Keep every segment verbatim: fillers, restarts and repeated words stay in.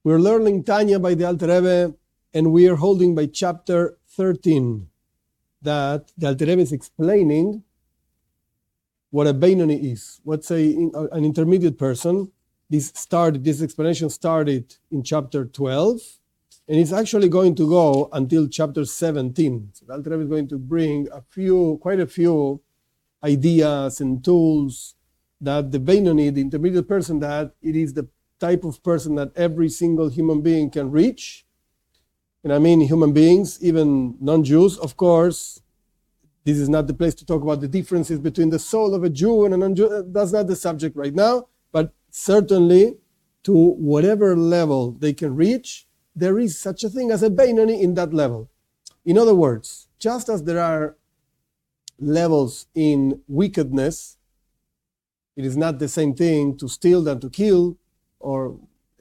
We're learning Tanya by the Alter Rebbe, and we are holding by chapter thirteen, that the Alter Rebbe is explaining what a Beinoni is. What's a, an intermediate person. This started, this explanation started in chapter twelve, and it's actually going to go until chapter seventeen. So the Alter Rebbe is going to bring a few, quite a few ideas and tools that the Beinoni, the intermediate person, that it is the type of person that every single human being can reach. And I mean human beings, even non-Jews, of course. This is not the place to talk about the differences between the soul of a Jew and a non-Jew. That's not the subject right now. But certainly, to whatever level they can reach, there is such a thing as a Beinoni in that level. In other words, just as there are levels in wickedness, it is not the same thing to steal than to kill, or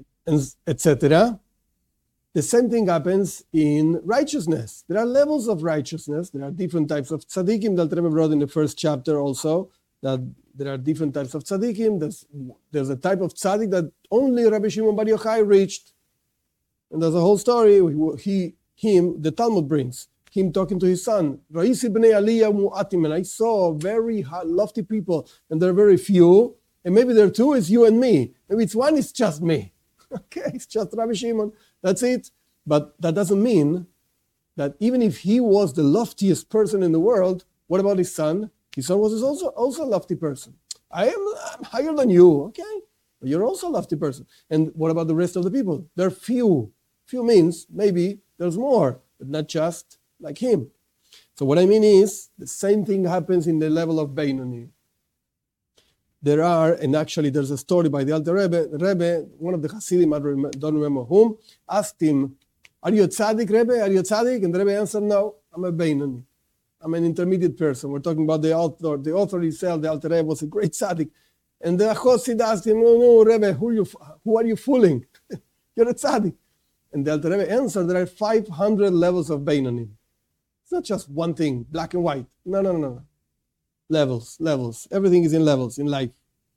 et cetera. The same thing happens in righteousness. There are levels of righteousness. There are different types of tzaddikim. The Alter Rebbe wrote in the first chapter also that there are different types of tzaddikim. There's, there's a type of tzaddik that only Rabbi Shimon Bar Yochai reached. And there's a whole story, he, him, the Talmud brings, him talking to his son, Ra'isi b'nei aliyah mu'atim, and I saw very high, lofty people, and there are very few, and maybe there are two, it's you and me. Maybe it's one, it's just me. Okay, it's just Rabbi Shimon. That's it. But that doesn't mean that even if he was the loftiest person in the world, what about his son? His son was also, also a lofty person. I am I'm higher than you, okay? But you're also a lofty person. And what about the rest of the people? There are few. Few means maybe there's more, but not just like him. So what I mean is, the same thing happens in the level of Beinoni. There are, and actually there's a story by the Alter Rebbe. The Rebbe, one of the Hasidim, I don't remember whom, asked him, are you a tzaddik, Rebbe? Are you a tzaddik? And the Rebbe answered, no, I'm a Beinoni. I'm an intermediate person. We're talking about the author. The author himself, the Alter Rebbe, was a great tzaddik. And the Chosid asked him, no, no, Rebbe, who are you, who are you fooling? You're a tzaddik. And the Alter Rebbe answered, there are five hundred levels of Beinoni. It's not just one thing, black and white. No, no, no, no. Levels, levels. Everything is in levels in life.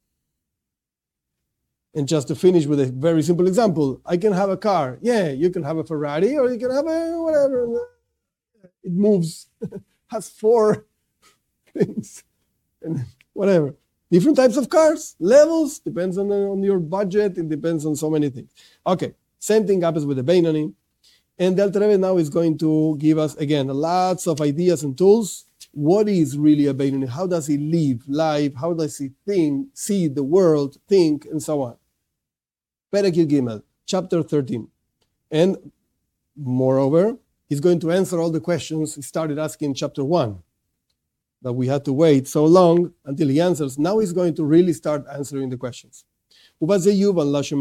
And just to finish with a very simple example, I can have a car. Yeah, you can have a Ferrari, or you can have a whatever. It moves, has four things, and whatever. Different types of cars, levels, depends on, the, on your budget, it depends on so many things. Okay, same thing happens with the Beinoni. And the Alter Rebbe now is going to give us, again, lots of ideas and tools. What is really a Beinoni? How does he live life? How does he think, see the world, think, and so on? Perek Yud Gimel, chapter thirteen. And moreover, he's going to answer all the questions he started asking in chapter one. That we had to wait so long until he answers. Now he's going to really start answering the questions. With this, we're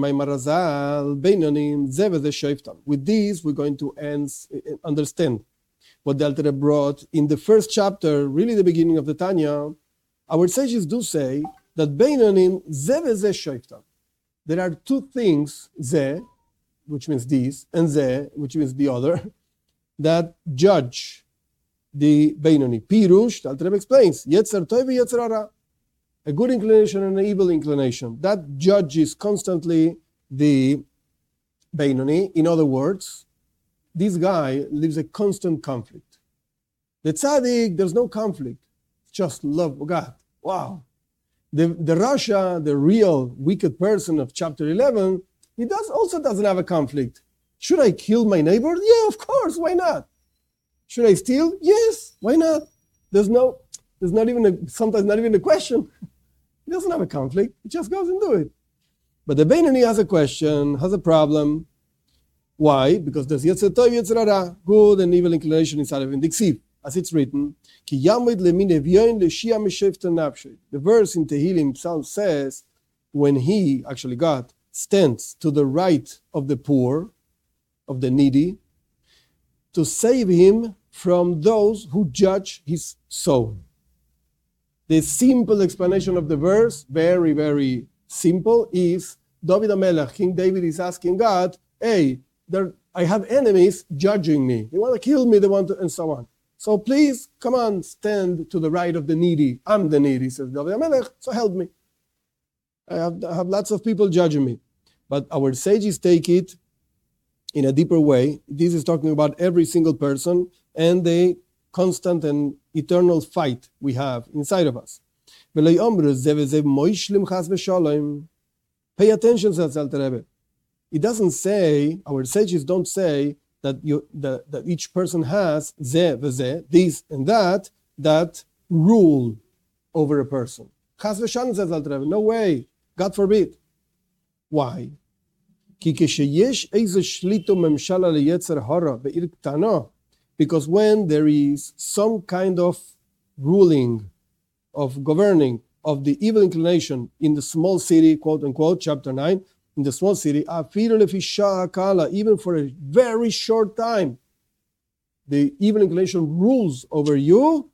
going to understand what the Alter Rebbe brought in the first chapter, really the beginning of the Tanya. Our sages do say that Beinonim ze v'ze shoiftam. There are two things, ze, which means these, and ze, which means the other, that judge the Beinoni. Pirush, the Alter Rebbe explains, Yetzer tov v'yetzer hara, a good inclination and an evil inclination. That judges constantly the Beinoni. In other words, this guy lives a constant conflict. The tzaddik, there's no conflict. It's just love of God. Wow. The, the Rasha, the real wicked person of chapter eleven, he does also doesn't have a conflict. Should I kill my neighbor? Yeah, of course. Why not? Should I steal? Yes. Why not? There's no, there's not even a, sometimes not even a question. He doesn't have a conflict. He just goes and do it. But the Beinoni has a question, has a problem. Why? Because there's Yetzer Tov, Yetzer Hara, good and evil inclination inside of him. Diksiv, as it's written, Ki yamid lemin evyoin le'shia meshefta nafshe. The verse in Tehillim Psalm says, when he, actually God, stands to the right of the poor, of the needy, to save him from those who judge his soul. The simple explanation of the verse, very, very simple, is David HaMelech, King David is asking God, hey, there, I have enemies judging me. They want to kill me, they want to, and so on. So please, come on, stand to the right of the needy. I'm the needy, says David HaMelech, so help me. I have, I have lots of people judging me. But our sages take it in a deeper way. This is talking about every single person and the constant and eternal fight we have inside of us. Pay attention, says Alter Rebbe. It doesn't say, our sages don't say that you that, that each person has ze v'ze, this and that, that rule over a person. Chas v'shalom, says Alter Rebbe. No way. God forbid. Why? Because when there is some kind of ruling, of governing, of the evil inclination in the small city, quote unquote, chapter nine, in the small city, even for a very short time, the evil inclination rules over you,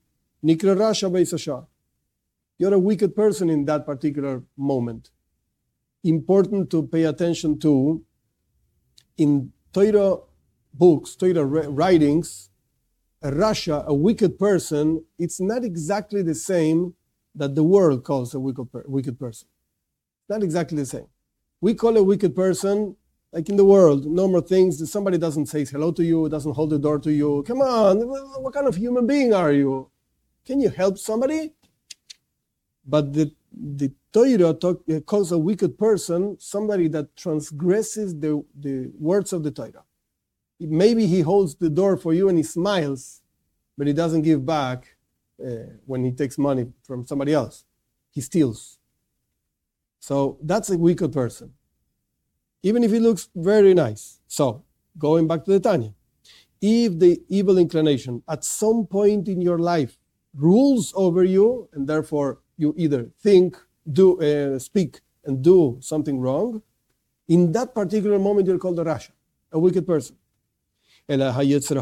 you're a wicked person in that particular moment. Important to pay attention to, in Torah books, Torah writings, a Rasha, a wicked person, it's not exactly the same that the world calls a wicked, per- wicked person. It's not exactly the same. We call a wicked person, like in the world, normal things. Somebody doesn't say hello to you, doesn't hold the door to you. Come on, what kind of human being are you? Can you help somebody? But the, the Torah talk, uh, calls a wicked person somebody that transgresses the, the words of the Torah. Maybe he holds the door for you and he smiles, but he doesn't give back uh, when he takes money from somebody else. He steals. So that's a wicked person, even if he looks very nice. So, going back to the Tanya, if the evil inclination at some point in your life rules over you, and therefore you either think, do, uh, speak, and do something wrong, in that particular moment you're called a Rasha, a wicked person. That's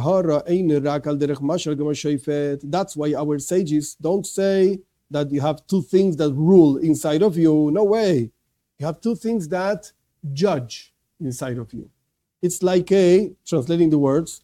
why our sages don't say that you have two things that rule inside of you. No way. You have two things that judge inside of you. It's like a, translating the words,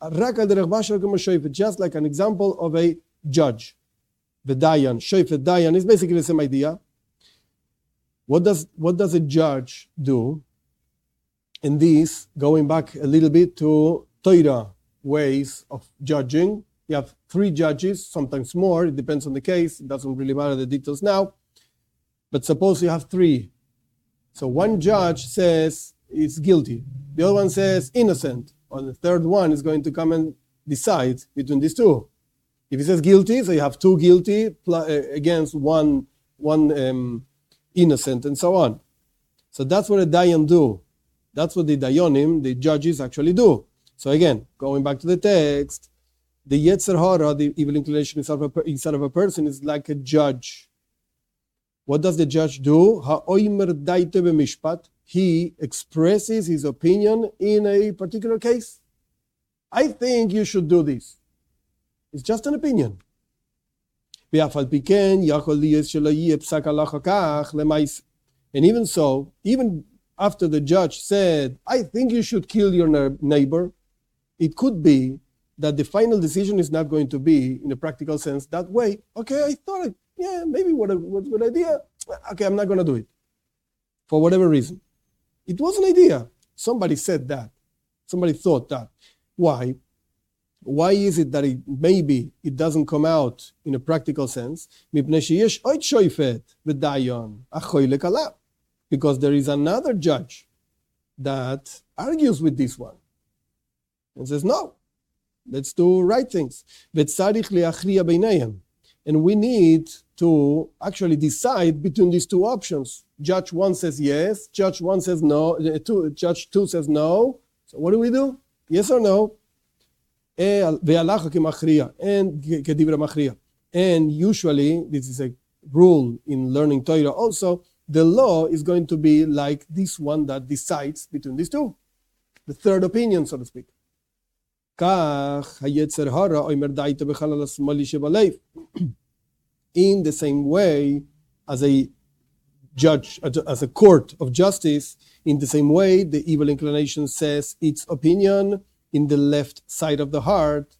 just like an example of a judge. The Dayan, Shoifet Dayan is basically the same idea. What does, what does a judge do? And this, going back a little bit to Torah ways of judging, you have three judges, sometimes more, it depends on the case, it doesn't really matter the details now, but suppose you have three. So one judge says it's guilty, the other one says innocent, or the third one is going to come and decide between these two. If he says guilty, so you have two guilty pl- against one, one um, innocent, and so on. So that's what a dayan do. That's what the dayanim, the judges, actually do. So again, going back to the text, the Yetzer Hara, the evil inclination inside of, a, inside of a person, is like a judge. What does the judge do? He expresses his opinion in a particular case. I think you should do this. It's just an opinion. And even so, even after the judge said, I think you should kill your neighbor, it could be that the final decision is not going to be, in a practical sense, that way. Okay, I thought, yeah, maybe what a, what a good idea. Okay, I'm not going to do it. For whatever reason. It was an idea. Somebody said that. Somebody thought that. Why? Why is it that it, maybe it doesn't come out in a practical sense? Because there is another judge that argues with this one and says, no, let's do right things. And we need to actually decide between these two options. Judge one says yes, judge one says no, two, judge two says no. So what do we do? Yes or no? And and usually, this is a rule in learning Torah also, the law is going to be like this one that decides between these two. The third opinion, so to speak. In the same way as a judge, as a court of justice, in the same way the evil inclination says its opinion in the left side of the heart.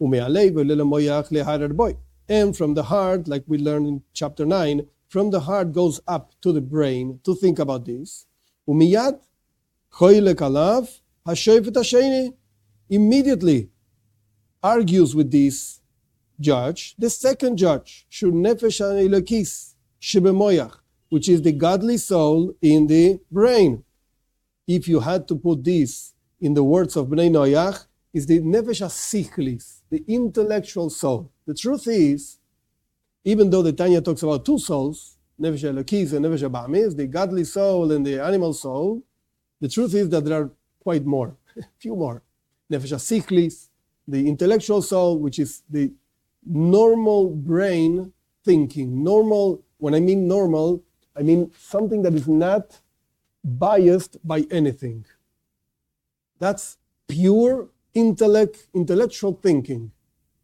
And from the heart, like we learned in chapter nine, from the heart goes up to the brain to think about this. Hashofet Hasheni immediately argues with this judge, the second judge, Shur Nefesh Elokis Shebemoyach, which is the godly soul in the brain. If you had to put this in the words of Bnei Noach, is the Nefesh HaSichlis, the intellectual soul. The truth is, even though the Tanya talks about two souls, Nefesh Elokis and Nefesh Abamis, the godly soul and the animal soul, the truth is that there are quite more, a few more. Nefesh HaSichlis, the intellectual soul, which is the normal brain thinking. Normal, when I mean normal, I mean something that is not biased by anything. That's pure intellect, intellectual thinking,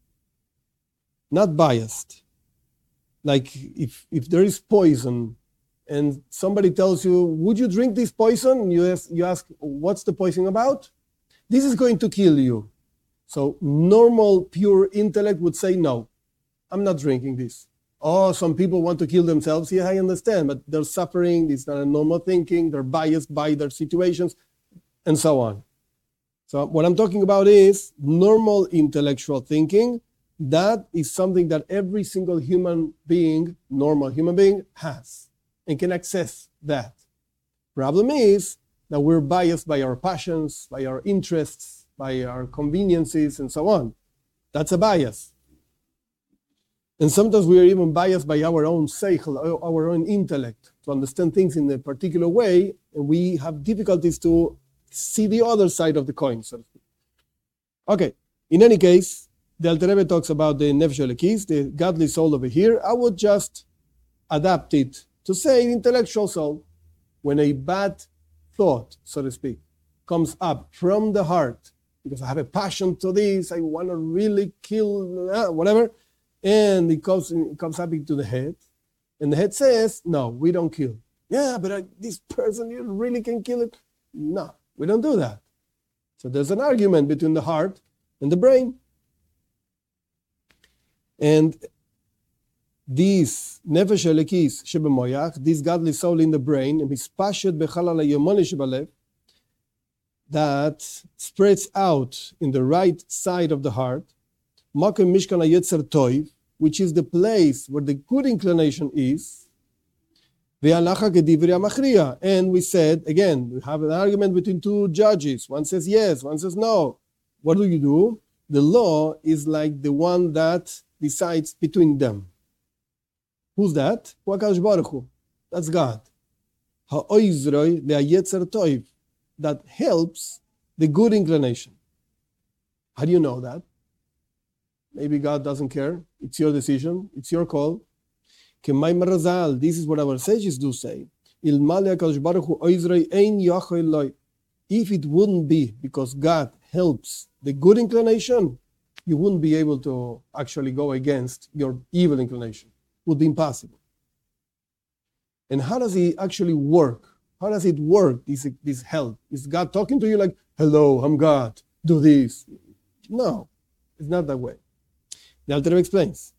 not biased. Like if, if there is poison and somebody tells you, would you drink this poison? And you ask, you ask, what's the poison about? This is going to kill you. So normal, pure intellect would say, no, I'm not drinking this. Oh, some people want to kill themselves. Yeah, I understand, but they're suffering. It's not a normal thinking. They're biased by their situations, and so on. So what I'm talking about is normal intellectual thinking. That is something that every single human being, normal human being, has and can access that. Problem is that we're biased by our passions, by our interests, by our conveniences, and so on. That's a bias. And sometimes we are even biased by our own seichel, our own intellect, to understand things in a particular way, and we have difficulties to see the other side of the coin, so to speak. Okay, in any case, the Alter Rebbe talks about the Nefesh Elokis, the godly soul over here. I would just adapt it to say intellectual soul. When a bad thought, so to speak, comes up from the heart, because I have a passion to this, I want to really kill, uh, whatever, and it comes, it comes up into the head, and the head says, no, we don't kill. Yeah, but I, this person, you really can kill it. No, we don't do that. So there's an argument between the heart and the brain. And this Nefesh Elokis Shebemoyach, this godly soul in the brain, that spreads out in the right side of the heart, which is the place where the good inclination is. And we said, again, we have an argument between two judges. One says yes, one says no. What do you do? The law is like the one that decides between them. Who's that? That's God. That helps the good inclination. How do you know that? Maybe God doesn't care. It's your decision. It's your call. This is what our sages do say. If it wouldn't be because God helps the good inclination, you wouldn't be able to actually go against your evil inclination. It would be impossible. And how does it actually work? How does it work, this, this help? Is God talking to you like, hello, I'm God, do this? No, it's not that way. The Alter Rebbe explains.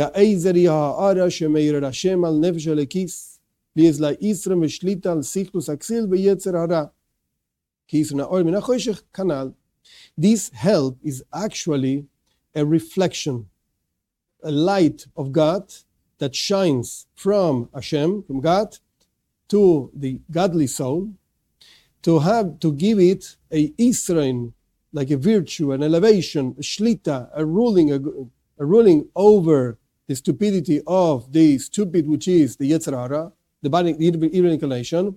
This help is actually a reflection, a light of God that shines from Hashem, from God, to the godly soul, to have to give it a Israel, like a virtue, an elevation, a shlita, a ruling, a, a ruling over the stupidity of the stupid, which is the Yetzer Hara, the body, the evil inclination,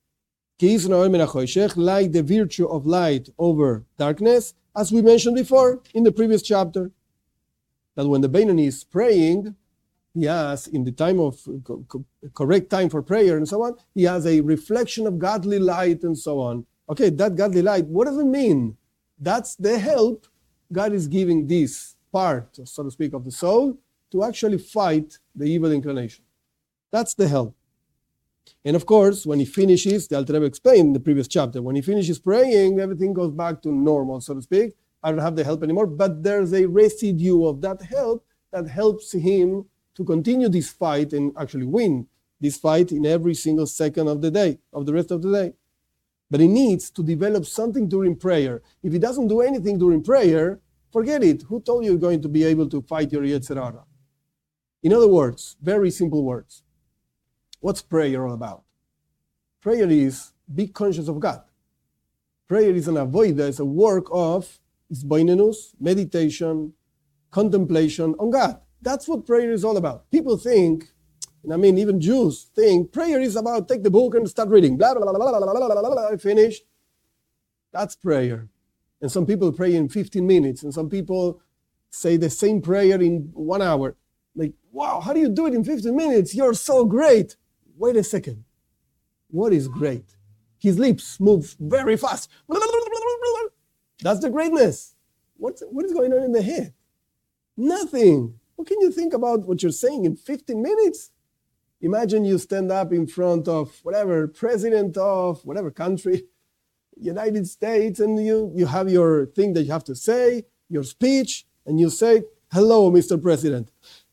like the virtue of light over darkness, as we mentioned before in the previous chapter, that when the Beinoni is praying, he has, in the time of correct time for prayer and so on, he has a reflection of godly light and so on. Okay, that godly light, what does it mean? That's the help God is giving this part, so to speak, of the soul to actually fight the evil inclination. That's the help. And of course, when he finishes, the Alter Rebbe explained in the previous chapter, when he finishes praying, everything goes back to normal, so to speak. I don't have the help anymore, but there's a residue of that help that helps him to continue this fight and actually win this fight in every single second of the day, of the rest of the day. But he needs to develop something during prayer. If he doesn't do anything during prayer, forget it. Who told you you're going to be able to fight your Yetzer Hara? In other words, very simple words. What's prayer all about? Prayer is be conscious of God. Prayer is an avoida, it's a work of isboinenus, meditation, contemplation on God. That's what prayer is all about. People think, and I mean even Jews think, prayer is about take the book and start reading. Blah, blah, blah, blah, blah, blah, blah, blah, I finished. That's prayer. And some people pray in fifteen minutes, and some people say the same prayer in one hour. Like, wow, how do you do it in fifteen minutes? You're so great. Wait a second. What is great? His lips move very fast. That's the greatness. What's, what is going on in the head? Nothing. What can you think about what you're saying in fifteen minutes? Imagine you stand up in front of whatever, president of whatever country, United States, and you, you have your thing that you have to say, your speech, and you say, hello, Mister President.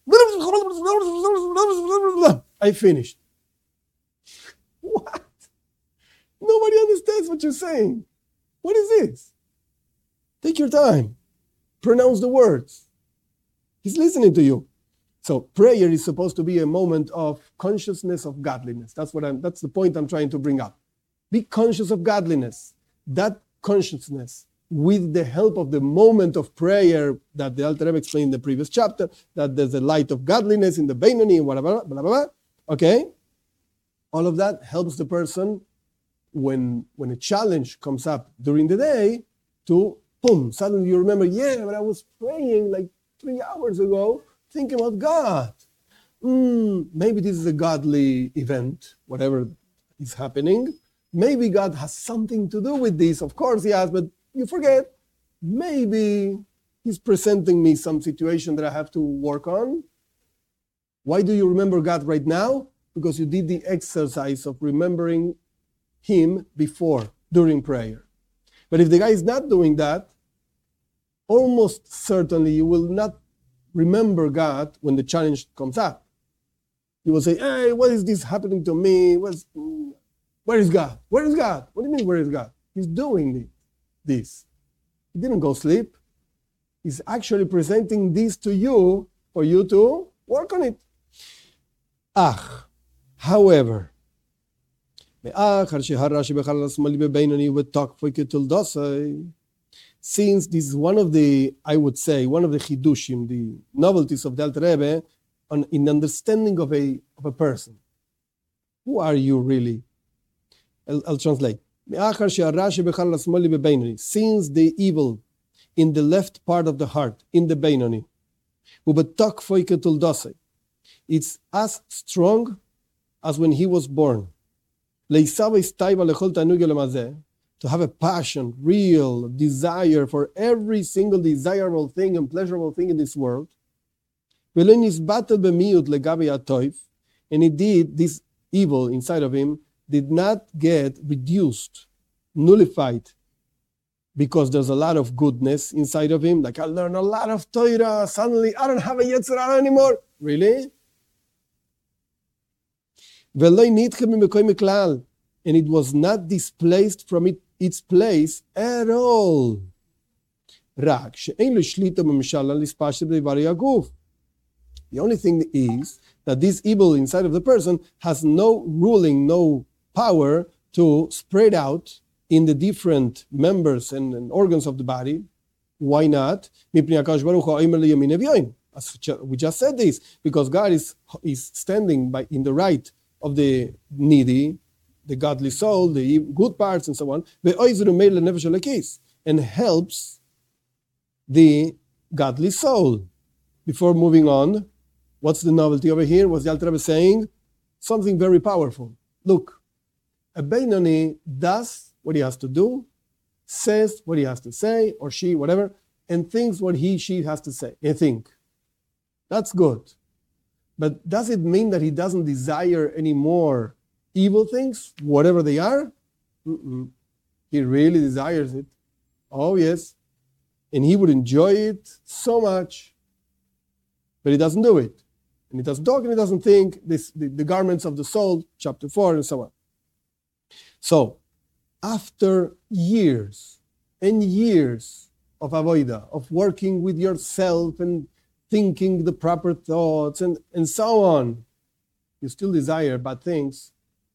I finished. What? Nobody understands what you're saying. What is this? Take your time. Pronounce the words. He's listening to you. So prayer is supposed to be a moment of consciousness of godliness. That's what I'm, that's the point I'm trying to bring up. Be conscious of godliness. That consciousness, with the help of the moment of prayer that the Alter Rebbe explained in the previous chapter, that there's a light of godliness in the Beinoni and whatever, blah, blah, blah. Okay? All of that helps the person when, when a challenge comes up during the day to, boom, suddenly you remember, yeah, but I was praying like three hours ago, thinking about God. Mm, maybe this is a godly event, whatever is happening. Maybe God has something to do with this. Of course he has, but you forget. Maybe he's presenting me some situation that I have to work on. Why do you remember God right now? Because you did the exercise of remembering him before, during prayer. But if the guy is not doing that, almost certainly you will not remember God when the challenge comes up. You will say, hey, what is this happening to me? What's, where is God? Where is God? What do you mean, where is God? He's doing this. He didn't go sleep. He's actually presenting this to you for you to work on it. Ah, however, since this is one of the, I would say, one of the chidushim, the novelties of the Alter Rebbe, on, in understanding of a, of a person. Who are you really? I'll, I'll translate. Since the evil in the left part of the heart, in the Beinoni, it's as strong as when he was born. To have a passion, real desire for every single desirable thing and pleasurable thing in this world. And indeed, this evil inside of him did not get reduced, nullified, because there's a lot of goodness inside of him. Like, I learned a lot of Torah, suddenly I don't have a Yetzer Hara anymore. Really? And it was not displaced from it, its place at all. The only thing is that this evil inside of the person has no ruling, no power to spread out in the different members and, and organs of the body. Why not? We just said this, because God is, is standing by in the right of the needy, the godly soul, the good parts, and so on, and helps the godly soul. Before moving on, what's the novelty over here? Was the Alter Rebbe saying? Something very powerful. Look, a Beinoni does what he has to do, says what he has to say, or she, whatever, and thinks what he, she has to say and think. That's good. But does it mean that he doesn't desire any more evil things, whatever they are? Mm-mm. He really desires it. Oh, yes. And he would enjoy it so much. But he doesn't do it. And he doesn't talk and he doesn't think. This, the, the garments of the soul, chapter four, and so on. So, after years and years of avoida, of working with yourself and thinking the proper thoughts and, and so on, you still desire bad things,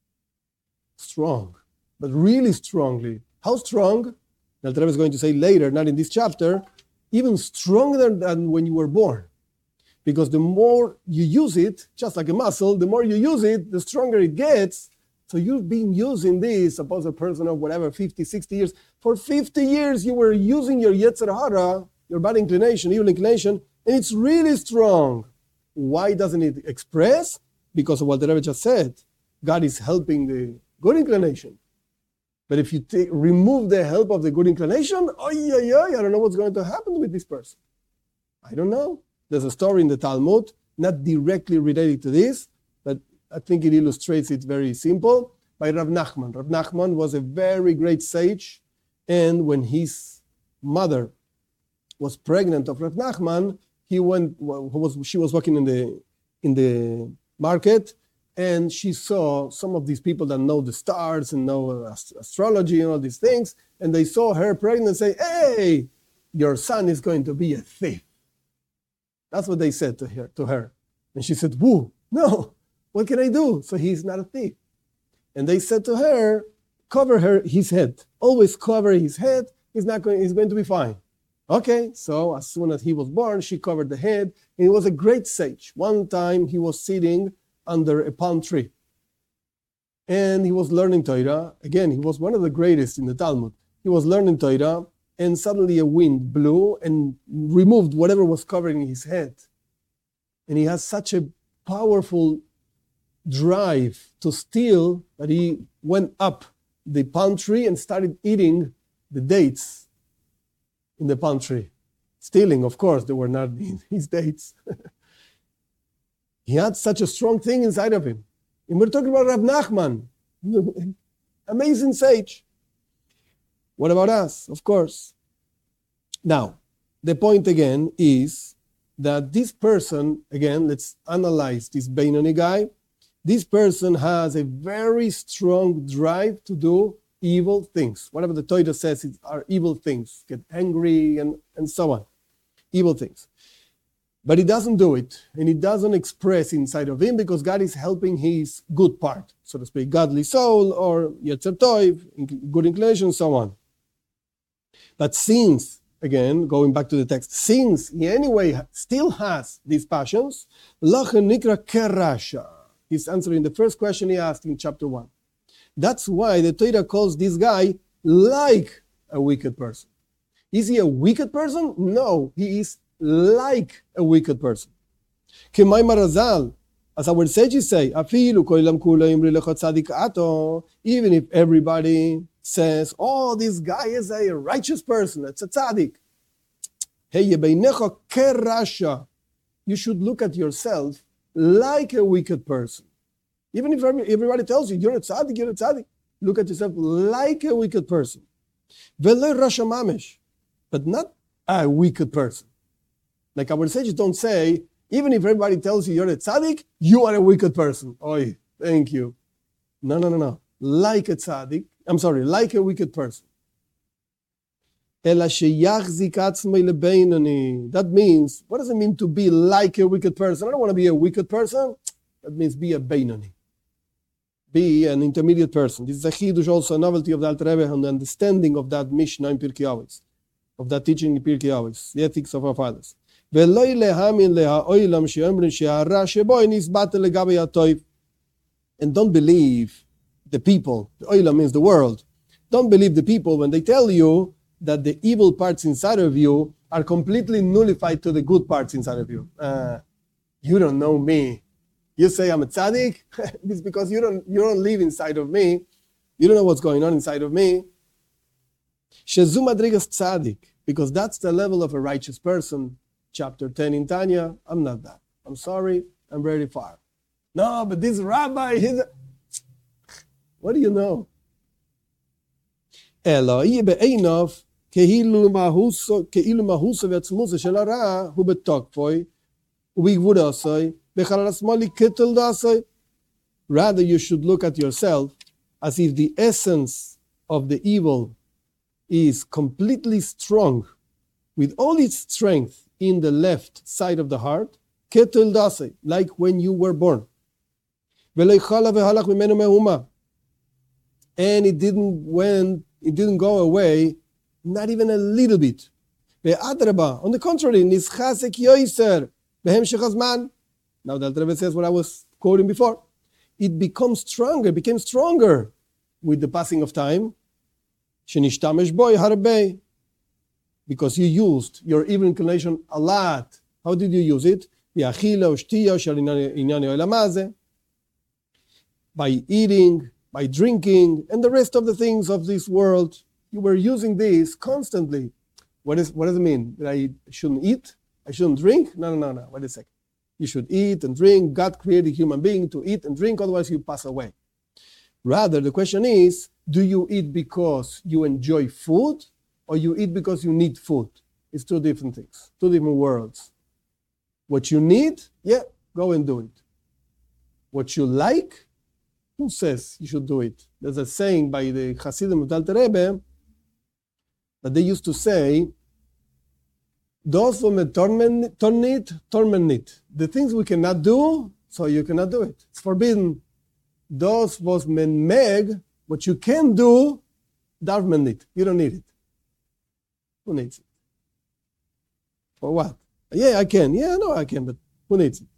strong, but really strongly. How strong? The Alter Rebbe is going to say later, not in this chapter, even stronger than when you were born. Because the more you use it, just like a muscle, the more you use it, the stronger it gets. So you've been using this, suppose a person of whatever, fifty, sixty years. For fifty years, you were using your Yetzer Hara, your bad inclination, evil inclination, and it's really strong. Why doesn't it express? Because of what the Rebbe just said. God is helping the good inclination. But if you take, remove the help of the good inclination, oh yeah, yeah, I don't know what's going to happen with this person. I don't know. There's a story in the Talmud, not directly related to this, but I think it illustrates it very simple, by Rav Nachman. Rav Nachman was a very great sage, and when his mother was pregnant of Rav Nachman, he went. Was she was working in the in the market, and she saw some of these people that know the stars and know astrology and all these things, and they saw her pregnant and say, "Hey, your son is going to be a thief." That's what they said to her. To her, and she said, "Woo, no, what can I do?" So he's not a thief. And they said to her, "Cover her his head. Always cover his head. He's not going. He's going to be fine." Okay, so as soon as he was born, she covered the head, and he was a great sage. One time he was sitting under a palm tree, and he was learning Torah. Again, he was one of the greatest in the Talmud. He was learning Torah, and suddenly a wind blew and removed whatever was covering his head. And he has such a powerful drive to steal that he went up the palm tree and started eating the dates in the palm tree. Stealing, of course, they were not his dates. He had such a strong thing inside of him. And we're talking about Rav Nachman, amazing sage. What about us? Of course. Now, the point again is that this person, again, let's analyze this Beinoni guy. This person has a very strong drive to do evil things. Whatever the Torah says it are evil things. Get angry and, and so on. Evil things. But he doesn't do it, and he doesn't express inside of him because God is helping his good part, so to speak, godly soul or Yetzer Tov, good inclination, and so on. But since, again, going back to the text, since he anyway still has these passions, Lachen Nikra Kerasha. He's answering the first question he asked in chapter one. That's why the Torah calls this guy like a wicked person. Is he a wicked person? No, he is like a wicked person. K'may Marazal, as our sages say, afilu koilam kula imri lecha tzadik ato, even if everybody says, oh, this guy is a righteous person, it's a tzaddik. Hey, yebeinecha kerasha. You should look at yourself like a wicked person. Even if everybody tells you, you're a tzaddik, you're a tzaddik, look at yourself like a wicked person. V'lo rasha mamesh, but not a wicked person. Like our sages don't say, even if everybody tells you you're a tzaddik, you are a wicked person. Oy, thank you. No, no, no, no. Like a tzaddik, I'm sorry, like a wicked person. That means, what does it mean to be like a wicked person? I don't want to be a wicked person. That means be a Beinoni. Be an intermediate person. This is a chidush, also a novelty of the Alter Rebbe and the understanding of that Mishnah in Pirkei Avos, of that teaching in Pirkei Avos, the ethics of our fathers. And don't believe the people, the oila means the world, don't believe the people when they tell you that the evil parts inside of you are completely nullified to the good parts inside of you. Uh, you don't know me. You say I'm a tzaddik? It's because you don't, you don't live inside of me. You don't know what's going on inside of me. Shezu madrigas tzaddik, because that's the level of a righteous person. Chapter ten in Tanya, I'm not that. I'm sorry, I'm very far. No, but this rabbi, he's a... What do you know? אלא יהיה בעיניו כאילו מהוסו ועצמוסו של הרע הוא בתוקפוי ובגבורוסוי בחלל השמאלי כתל דעשוי. Rather, you should look at yourself as if the essence of the evil is completely strong, with all its strength in the left side of the heart, ketel dase, like when you were born. And it didn't went, it didn't go away, not even a little bit. On the contrary, nischasek yoiser behemshech hazman. Now the Alter Rebbe says what I was quoting before. It becomes stronger, became stronger with the passing of time. Shenishtamesh boy harbe, because you used your evil inclination a lot. How did you use it? By eating, by drinking, and the rest of the things of this world. You were using this constantly. What, is, what does it mean? That I shouldn't eat? I shouldn't drink? No, no, no, no. Wait a second. You should eat and drink. God created a human being to eat and drink, otherwise you pass away. Rather, the question is, do you eat because you enjoy food, or you eat because you need food? It's two different things, two different worlds. What you need, yeah, go and do it. What you like, who says you should do it? There's a saying by the Hasidim of the Alter Rebbe that they used to say, "Those who torment, torment, torment. The things we cannot do, so you cannot do it. It's forbidden. Those was men meg, what you can do, darf men nicht. You don't need it. Who needs it? For what? Yeah, I can. Yeah, no, I can, but who needs it?